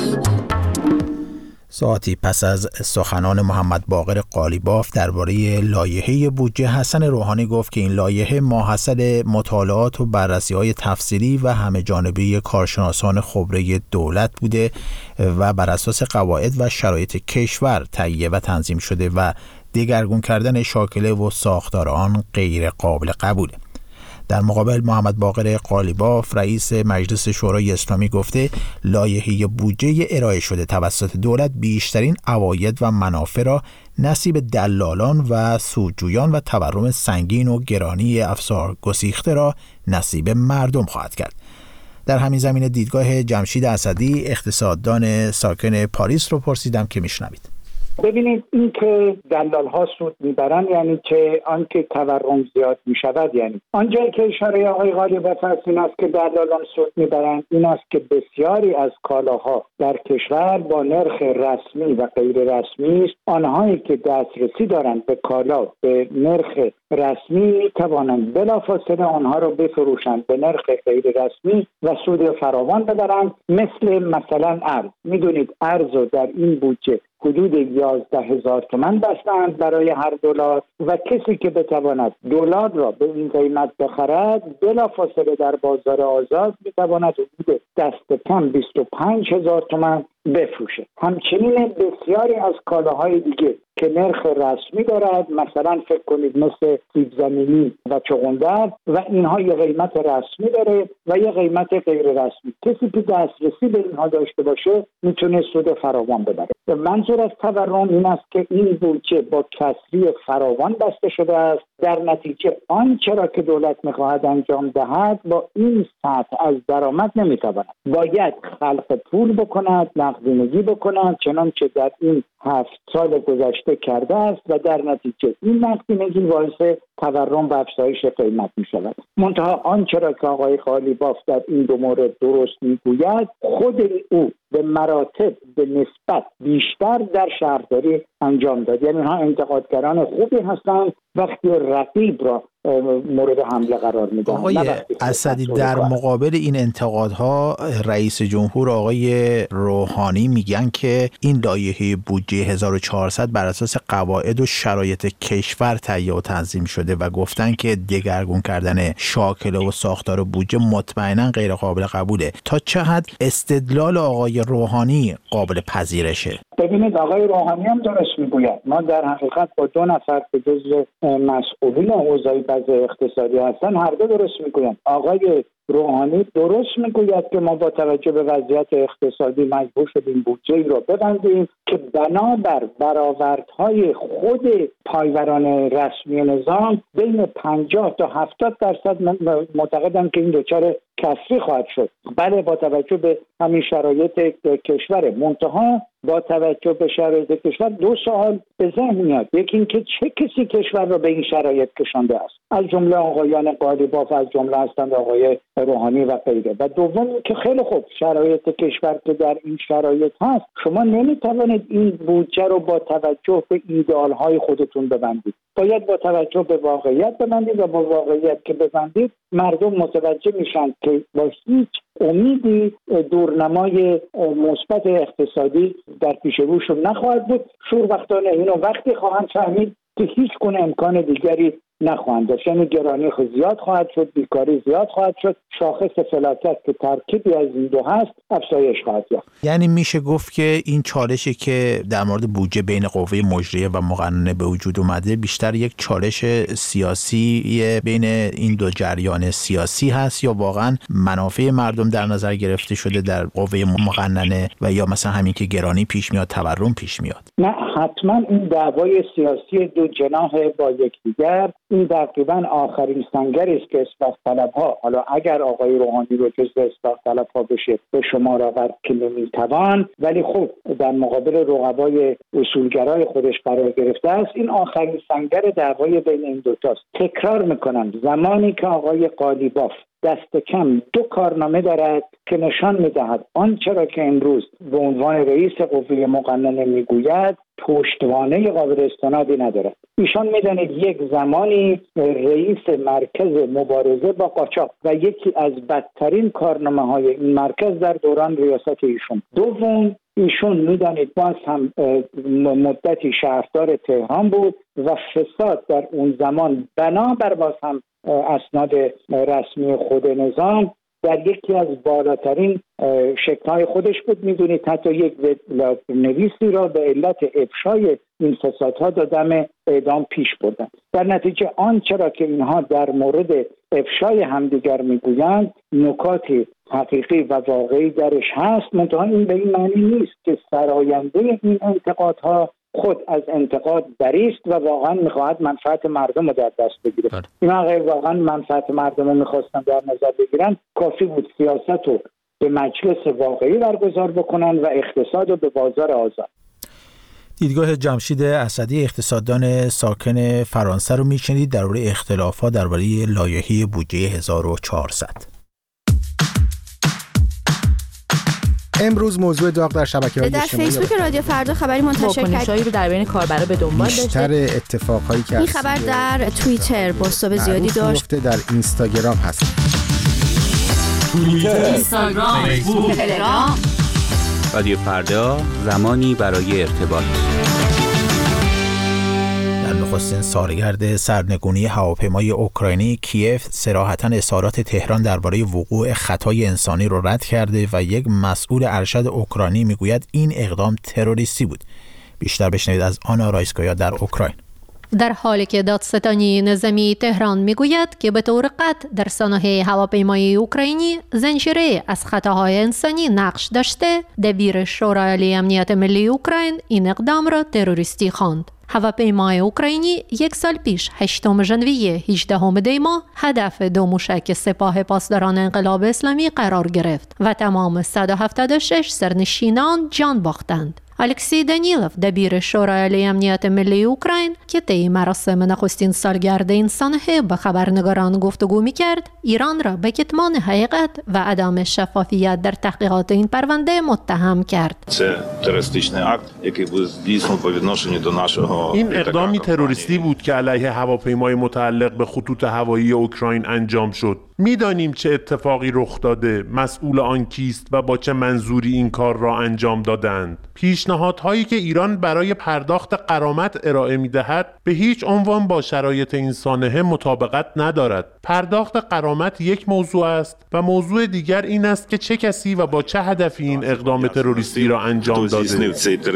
ساعتی پس از سخنان محمد باقر قالیباف درباره لایحه بودجه، حسن روحانی گفت که این لایحه ماحصل مطالعات و بررسی‌های تفصیلی و همه جانبه کارشناسان خبره دولت بوده و بر اساس قواعد و شرایط کشور تهیه و تنظیم شده و دگرگون کردن شاکله و ساختار آن غیر قابل قبوله. در مقابل محمد باقر قالیباف رئیس مجلس شورای اسلامی گفته لایحه بودجه ارائه شده توسط دولت بیشترین عواید و منافع را نصیب دلالان و سودجویان و تورم سنگین و گرانی افزار گسیخته را نصیب مردم خواهد کرد. در همین زمینه دیدگاه جمشید اسدی اقتصاددان ساکن پاریس رو پرسیدم که میشنوید. ببینید این که دلال ها سود میبرن یعنی که آنکه تورم زیاد میشود، یعنی آنجایی که اشاره آقای قالیباف است این است که دلالان سود میبرن این است که بسیاری از کالاها در کشور با نرخ رسمی و غیر رسمی است. آنهایی که دسترسی دارند به کالا به نرخ رسمی میتوانند بلافاصله آنها را بفروشند به نرخ غیر رسمی و سود فراوان ببرند. مثلا ارز، میدونید ارز رو در این بودجه حدود 11,000 تومان بستند برای هر دلار و کسی که بتواند دلار را به این قیمت بخرد بلافاصله در بازار آزاد میتواند حدود دست کم 25,000 تومان بفروشه. همچنین بسیاری از کالاهای دیگه که نرخ رسمی دارد، مثلا فکر کنید مثل سیب زمینی و چغندر و اینها یه قیمت رسمی داره و یه قیمت غیر رسمی. کسی که دسترسی به اینها داشته باشه میتونه سود فراوان ببره. منظور از تورم این است که این بودجه با کسری فراوان بسته شده است. در نتیجه آنچه را که دولت میخواهد انجام دهد با این سطح از درآمد نمیتواند. باید خلق پول بکند، نقدینگی بکند، چنانچه در این 7 سال گذشته کرده است و در نتیجه این نقدینگی باعث تورم و افزایش قیمت می شود. منتها آنچه را که آقای قالیباف در این دو مورد درست میگوید، خود او به مراتب به نسبت بیشتر در شهرداری انجام داد. یعنی ها انتقادگران خوبی هستند وقتی رقیب را مورد حمله قرار میدن. آقای اسدی، در مقابل این انتقادها رئیس جمهور آقای روحانی میگن که این لایحه بودجه 1400 بر اساس قواعد و شرایط کشور تهیه و تنظیم شده و گفتن که دگرگون کردن شاکله و ساختار بودجه مطمئنا غیر قابل قبوله. تا چه حد استدلال آقای روحانی قابل پذیرشه؟ ببینید آقای روحانی هم درست میگوید. ما در حقیقت با 2 نفر که جزو مسئولین حوزه وضع اقتصادی هستن هر دو درست میگویند. آقای روحانی درست میگوید که ما با توجه به وضعیت اقتصادی مجبور شدیم بودجه ای را ببندیم که بنابر برآوردهای خود پایوران رسمی نظام بین 50 تا 70% معتقدند که این دچار کسری خواهد شد. بله، با توجه به همین شرایط کشور. منتها با توجه به شرایط کشور 2 سوال به ذهن میاد. یکی این که چه کسی کشور را به این شرایط کشانده است؟ از جمله آقایان قالیباف، از جمله هستند آقای روحانی و غیره. و دوم که خیلی خوب شرایط کشور که در این شرایط هست، شما نمیتوانید این بودجه رو با توجه به ایدئال‌های خودتون ببندید. باید با توجه به واقعیت ببندید و با واقعیت که ببندید مردم متوجه میشن که با هیچ امیدی دورنمای مثبت اقتصادی در پیش روشون نخواهد بود. شوربختانه اینو وقتی خواهند فهمید که هیچ گونه امکان دیگری نخواهند داشت. یعنی گرانی زیاد خواهد شد، بیکاری زیاد خواهد شد، شاخص فلاکت که ترکیبی از این دو هست افزایش خواهد یافت. یعنی میشه گفت که این چالشی که در مورد بودجه بین قوه مجریه و مقننه به وجود اومده بیشتر یک چالش سیاسی بین این دو جریان سیاسی هست، یا واقعا منافع مردم در نظر گرفته شده در قوه مقننه و یا مثلا همین که گرانی پیش میاد، تورم پیش میاد؟ نه، حتما این دعوای سیاسی دو جناح با یکدیگر این تقریبا آخرین سنگری است که اصلاح طلب‌ها، حالا اگر آقای روحانی رو جزو اصلاح طلب‌ها بشه به شمار آورد که نمیتوان، ولی خب در مقابل رقبای اصولگرای خودش قرار گرفته است. این آخرین سنگر دعوای بین این دوتاست. تکرار میکنم، زمانی که آقای قالیباف دست کم 2 کارنامه دارد که نشان میدهد آنچه را که امروز به عنوان رئیس قوه مقننه میگوید پشتوانه قابل استنادی نداره. ایشان میدانید یک زمانی رئیس مرکز مبارزه با قاچاق و یکی از بدترین کارنامه‌های این مرکز در دوران ریاست ایشون. دوم، ایشون میدانید باز هم مدتی شهردار تهران بود و فساد در اون زمان بنابر باز هم اسناد رسمی خود نظام در یکی از بالاترین شکل‌های خودش بود. میدونید حتی یک نویسی را به علت افشای این فسادها دادم اعدام پیش بردن. در نتیجه آنچه را که اینها در مورد افشای همدیگر میگویند نکات حقیقی و واقعی درش هست، منتها این به این معنی نیست که سراینده این انتقادها خود از انتقاد بریست و واقعا میخواهد منفعت مردم رو در دست بگیره. این اگر واقعا منفعت مردم رو میخواستن در نظر بگیرن کافی بود سیاست رو به مجلس واقعی برگزار بکنن و اقتصاد رو به بازار آزاد. دیدگاه جمشید اسدی اقتصاددان ساکن فرانسه رو میشنید درباره اختلافات درباره لایحه بودجه 1400. امروز موضوع داغ در شبکه‌های اجتماعی در فیسبوک رادیو فردا خبری منتشر واکنش‌هایی رو در بین کاربرا به دنبال داشته. بیشتر اتفاقهایی که این خبر در توییتر بازتاب زیادی داشت. در اینستاگرام هست. توییتر، اینستاگرام، فیسبوک، تلگرام. رادیو فردا، زمانی برای ارتباط. در نخستین سالگرد سرنگونی هواپیمای اوکراینی، کیف صراحتاً اظهارات تهران درباره وقوع خطای انسانی را رد کرده و یک مسئول ارشد اوکراینی میگوید این اقدام تروریستی بود. بیشتر بشنوید از آنا رایسکایا در اوکراین. در حالی که دادستانی نظامی تهران میگوید که به طور قطع در سانحه هواپیمای اوکراینی زنجیره از خطاهای انسانی نقش داشته، دبیر شورای عالی امنیت ملی اوکراین این اقدام را تروریستی خواند. هواپیمای اوکراینی یک سال پیش 8 ژانویه 18 دی ماه هدف 2 موشک سپاه پاسداران انقلاب اسلامی قرار گرفت و تمام 176 سرنشینان جان باختند. الکسی دانیلوف دبیر شورای عالی امنیت ملی اوکراین که طی مراسم نخستین سالگرد این سانحه با خبرنگاران گفتگو می‌کرد، ایران را به کتمان حقیقت و عدم شفافیت در تحقیقات این پرونده متهم کرد. این اقدامی تروریستی بود که علیه هواپیمای متعلق به خطوط هوایی اوکراین انجام شد. میدانیم چه اتفاقی رخ داده، مسئول آن کیست و با چه منظوری این کار را انجام دادند. پیشنهادهایی که ایران برای پرداخت غرامت ارائه می‌دهد به هیچ عنوان با شرایط این سانحه مطابقت ندارد. پرداخت غرامت یک موضوع است و موضوع دیگر این است که چه کسی و با چه هدفی این اقدام تروریستی را انجام داده.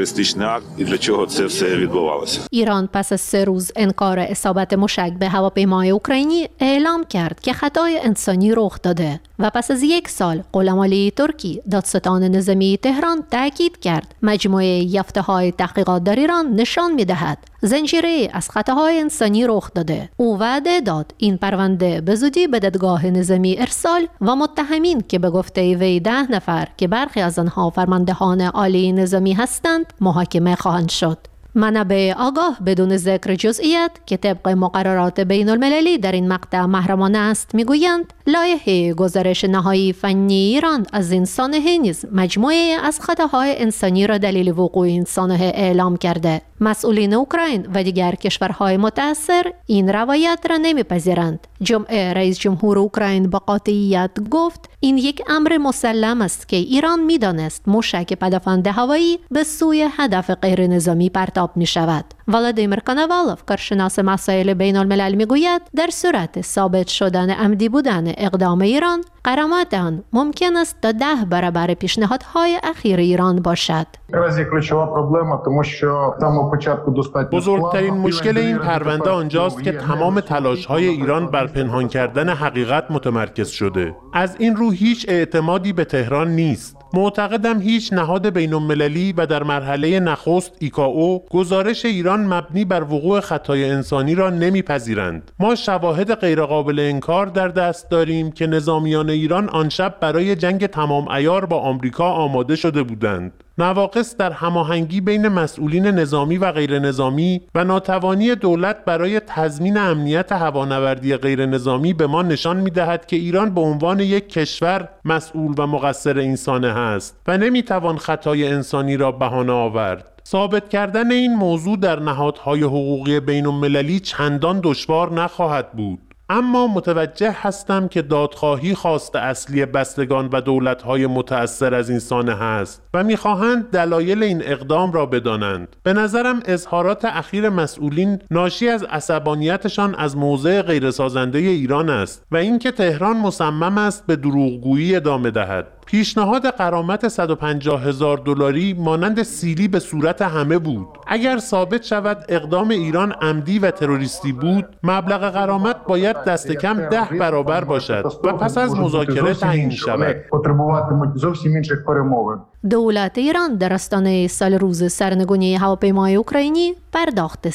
ایران پس از 3 روز انکار اصابت موشک به هواپیمای اوکراینی اعلام کرد که خطای انسانی رخ داده و پس از 1 سال غلامعلی ترکی دادستان نظامی تهران تاکید کرد مجموعه یافته‌های تحقیقات در ایران نشان می‌دهد زنجیره از خطاهای انسانی رخ داده. او وعده داد این پرونده به زودی به دادگاه نظامی ارسال و متهمین که به گفته وی 10 نفر که برخی از آنها فرماندهان عالی نظامی هستند محاکمه خواهند شد. منابع آگاه بدون ذکر جزئیات که طبق مقررات بین المللی در این مقطع محرمانه است میگویند لایحه گزارش نهایی فنی ایران از این سانحه نیز مجموعه از خطاهای انسانی را دلیل وقوع این سانحه اعلام کرده. مسئولین اوکراین و دیگر کشورهای متأثر این روایت را نمیپذیرند. جمعه رئیس جمهور اوکراین با قاطعیت گفت این یک امر مسلم است که ایران میدانست موشک پدافند هوایی به سوی هدف غیر نظامی پرتاب می شود. ولادیمیر کانوالوف کارشناس مسائل بین الملل می گوید در صورت ثابت شدن عمدی بودن اقدام ایران غرامت آن ممکن است تا 10 برابر پیشنهادهای اخیر ایران باشد. بزرگترین مشکل این پرونده آنجاست که تمام تلاش‌های ایران بر پنهان کردن حقیقت متمرکز شده. از این رو هیچ اعتمادی به تهران نیست. معتقدم هیچ نهاد بین‌المللی و در مرحله نخست ایکائو گزارش ایران مبنی بر وقوع خطای انسانی را نمیپذیرند. ما شواهد غیرقابل انکار در دست داریم که نظامیان ایران آن شب برای جنگ تمام عیار با آمریکا آماده شده بودند. نواقص در هماهنگی بین مسئولین نظامی و غیر نظامی و ناتوانی دولت برای تضمین امنیت هوانوردی غیر نظامی به ما نشان می‌دهد که ایران به عنوان یک کشور مسئول و مقصر این سانحه است و نمی‌توان خطای انسانی را بهانه آورد. ثابت کردن این موضوع در نهادهای حقوقی بین‌المللی چندان دشوار نخواهد بود. اما متوجه هستم که دادخواهی خواست اصلی بستگان و دولت‌های متأثر از این سانحه است و می‌خواهند دلایل این اقدام را بدانند. به نظرم اظهارات اخیر مسئولین ناشی از عصبانیتشان از موضع غیرسازنده ایران است و اینکه تهران مصمم است به دروغگویی ادامه دهد. پیشنهاد غرامت $150,000 مانند سیلی به صورت همه بود. اگر ثابت شود اقدام ایران عمدی و تروریستی بود، مبلغ غرامت باید دست کم 10 برابر باشد و پس از مذاکره تعیین شود. دولت ایران در آستانه سال روز سرنگونی هواپیمای اوکراینی پرداخت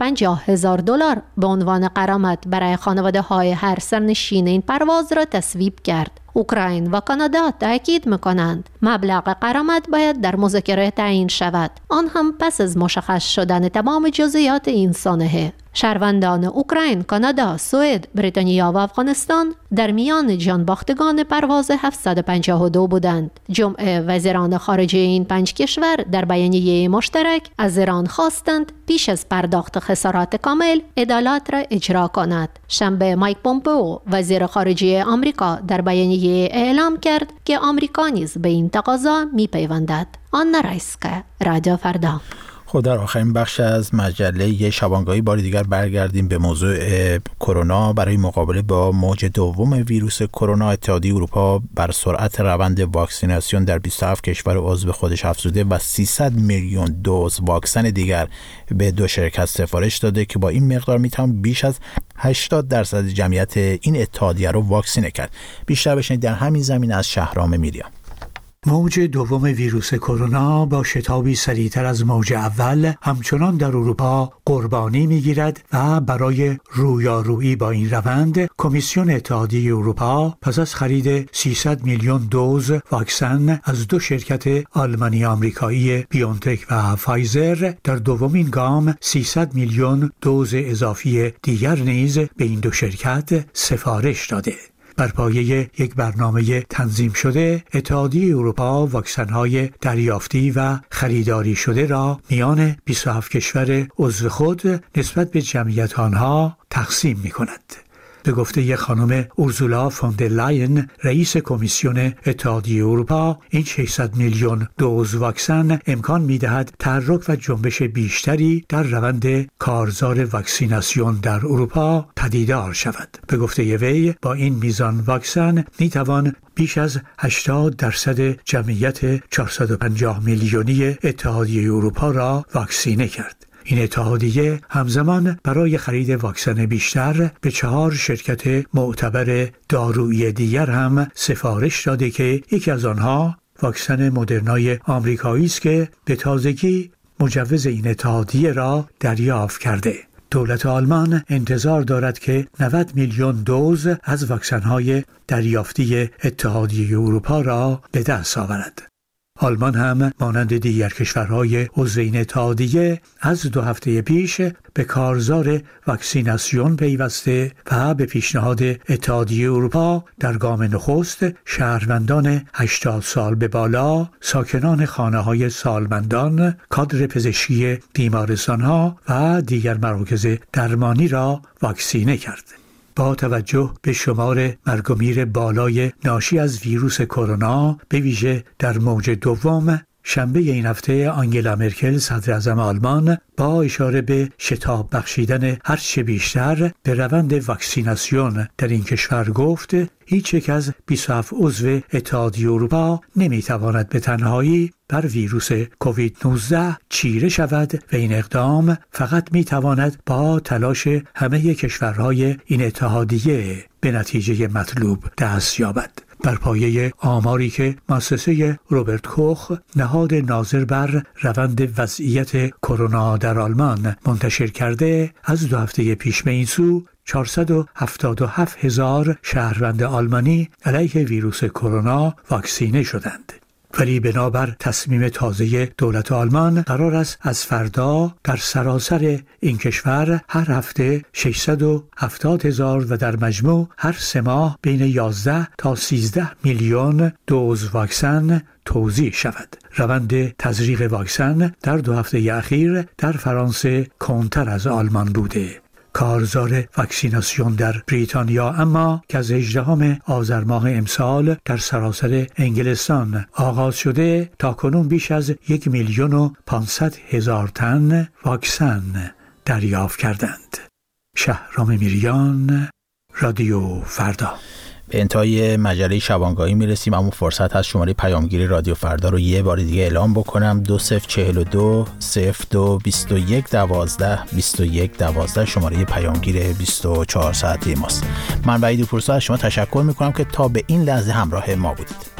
$150,000 به عنوان غرامت برای خانواده‌های هر سرنشین این پرواز را تصویب کرد. اوکراین و کانادا تاکید می‌کنند مبلغ غرامت باید در مذاکره تعیین شود، آن هم پس از مشخص شدن تمام جزئیات این سانحه. شهروندان اوکراین، کانادا، سوئد، بریتانیا و افغانستان در میان جانباختگان پرواز 752 بودند. جمعه وزیران خارجه این 5 کشور در بیانیه مشترک از ایران خواستند پیش از پرداخت خسارات کامل عدالت را اجرا کند. شنبه مایک پومپئو وزیر خارجه آمریکا در بیانیه اعلام کرد که آمریکا نیز به این تقاضا می‌پیوندد. آنا رایسکا، رادیو فردا. خب در آخرین بخش از مجله شبانگاهی بار دیگر برگردیم به موضوع کرونا. برای مقابله با موج دوم ویروس کرونا، اتحادیه اروپا بر سرعت روند واکسیناسیون در 27 کشور عضو خودش افزوده و 300 میلیون دوز واکسن دیگر به 2 شرکت سفارش داده که با این مقدار میتوان بیش از 80% جمعیت این اتحادیه رو واکسینه کرد. بیشتر بشنید در همین زمینه از شهرام میریا. موج دوم ویروس کرونا با شتابی سریعتر از موج اول همچنان در اروپا قربانی می‌گیرد و برای رویارویی با این روند کمیسیون اتحادیه اروپا پس از خرید 300 میلیون دوز واکسن از 2 شرکت آلمانی آمریکایی بیونتک و فایزر در دومین گام 300 میلیون دوز اضافی دیگر نیز به این 2 شرکت سفارش داده. بر پایه یک برنامه تنظیم شده، اتحادیه اروپا واکسن‌های دریافتی و خریداری شده را میان 27 کشور عضو خود نسبت به جمعیت آنها تقسیم می‌کند. به گفته خانم اورزولا فون در لاین رئیس کمیسیون اتحادیه اروپا، این 600 میلیون دوز واکسن امکان می‌دهد تحرک و جنبش بیشتری در روند کارزار واکسیناسیون در اروپا پدیدار شود. به گفته وی با این میزان واکسن می‌توان بیش از 80% جمعیت 450 میلیونی اتحادیه اروپا را واکسینه کرد. این اتحادیه همزمان برای خرید واکسن بیشتر به 4 شرکت معتبر دارویی دیگر هم سفارش داده که یکی از آنها واکسن مدرنای آمریکایی است که به تازگی مجوز این اتحادیه را دریافت کرده. دولت آلمان انتظار دارد که 90 میلیون دوز از واکسن‌های دریافتی اتحادیه اروپا را به دست آورد. آلمان هم مانند دیگر کشورهای عضو این اتحادیه از 2 هفته پیش به کارزار واکسیناسیون پیوسته و به پیشنهاد اتحادیه اروپا در گام نخست شهروندان 80 سال به بالا، ساکنان خانه‌های سالمندان، کادر پزشکی بیمارستان‌ها و دیگر مراکز درمانی را واکسینه کرد. با توجه به شمار مرگ و میر بالای ناشی از ویروس کرونا، به ویژه در موج دوم، شنبه این هفته آنگلا مرکل صدر اعظم آلمان با اشاره به شتاب بخشیدن هرچه بیشتر به روند واکسیناسیون در این کشور گفت هیچ یک از 27 عضو اتحادیه اروپا نمیتواند به تنهایی بر ویروس کووید 19 چیره شود و این اقدام فقط میتواند با تلاش همه کشورهای این اتحادیه به نتیجه مطلوب دست یابد. بر پایه آماری که مؤسسه روبرت کوخ، نهاد ناظر بر روند وضعیت کرونا در آلمان منتشر کرده، از 2 هفته پیش به این سو 477,000 شهروند آلمانی علیه ویروس کرونا واکسینه شدند. ولی بنابر تصمیم تازه دولت آلمان قرار است از فردا در سراسر این کشور هر هفته 670,000 و در مجموع هر 3 ماه بین 11 تا 13 میلیون دوز واکسن توزیع شود. روند تزریق واکسن در 2 هفته اخیر در فرانسه کمتر از آلمان بوده. کارزار واکسیناسیون در بریتانیا اما که از 18 آذر ماه امسال در سراسر انگلستان آغاز شده تا کنون بیش از 1,500,000 تن واکسن دریافت کردند. شهرام میریان، رادیو فردا. به انتهای مجله شبانگاهی میرسیم، اما فرصت هست شماره پیامگیری رادیو فردا رو یه بار دیگه اعلام بکنم. 2042 02 21 12 21 12 شماره پیامگیر 24 ساعته ماست. من وحید پورسا از شما تشکر میکنم که تا به این لحظه همراه ما بودید.